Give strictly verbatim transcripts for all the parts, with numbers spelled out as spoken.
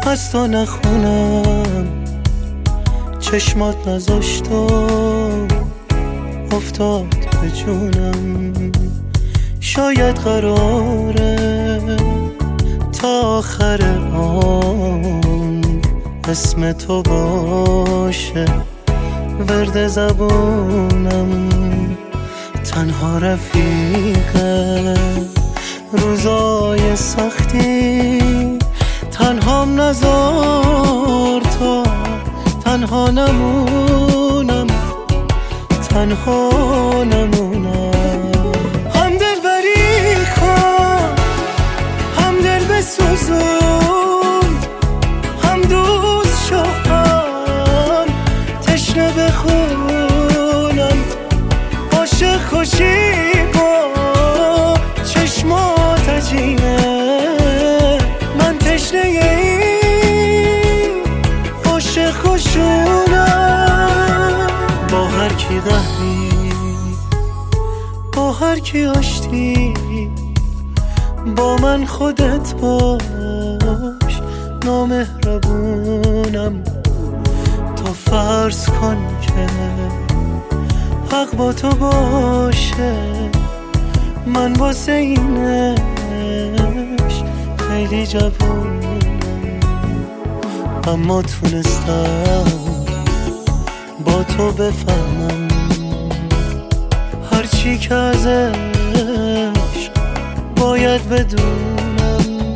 از تو نخونم، چشمات نذاشت و افتاد به جونم. شاید قراره تا آخر عمر اسم تو باشه ورد زبونم. تنها رفیقه روزای سختی، تنهام نذار تا تنها نمونم، تنها نمونم. هم دل بری کن، هم دل بسوزون، هم دوست شو، هم تشنه بخونم. عاشق خوشی با چشمات عجینه، من تشنه این عاشق خوشونم. با هر کی قهری، با هر کی آشتی، با من خودت باش، نامهربونم. تو فرض کن که حق با تو باشه، من واسه اینش خیلی جوونم. اما تونستم با تو بفهمم هرچی که ازش باید بدونم،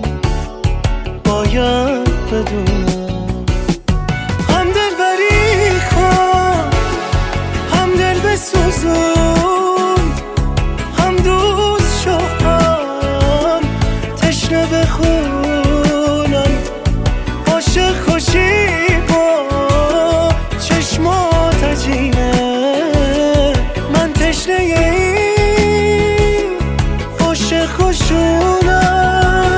باید بدونم. هم دل بری کن، هم دل بسوزون، هم دوست شو، هم تشنه بخونم. عاشق خوشی با چشمات عجینه، من تشنه این عاشق خوشونم.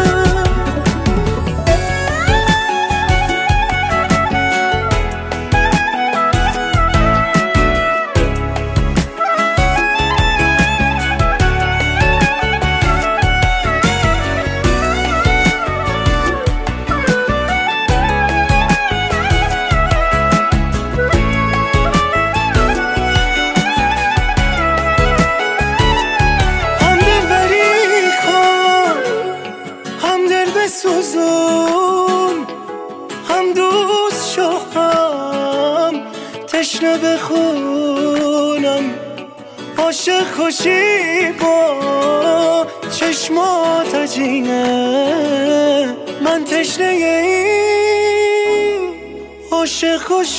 سوزون، هم دوست شو، هم تشنه بخونم. عاشق خوشی با چشمات عجینه، من تشنه این عاشق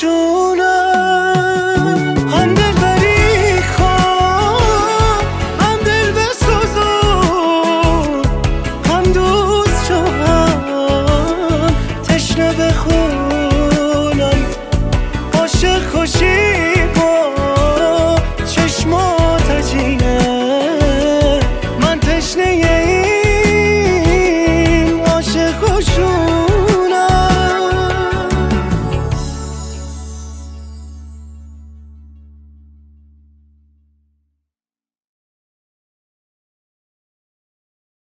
خوشونم. هم دل بری کن، هم دل بسوزون، هم دوست شو، هم تشنه بخون.